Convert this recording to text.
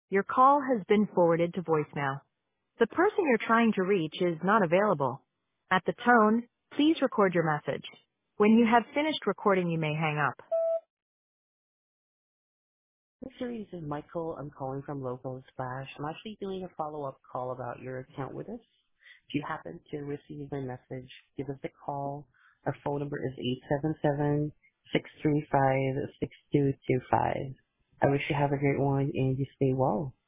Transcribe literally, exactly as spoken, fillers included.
Your call has been forwarded to voicemail. The person you're trying to reach is not available. At the tone, please record your message. When you have finished recording, you may hang up. This series is Michael. I'm calling from Local Splash. I'm actually doing a follow-up call about your account with us. If you happen to receive my message, give us a call. Our phone number is eight seven seven, six three five, six two two five. I wish you have a great one and you stay well.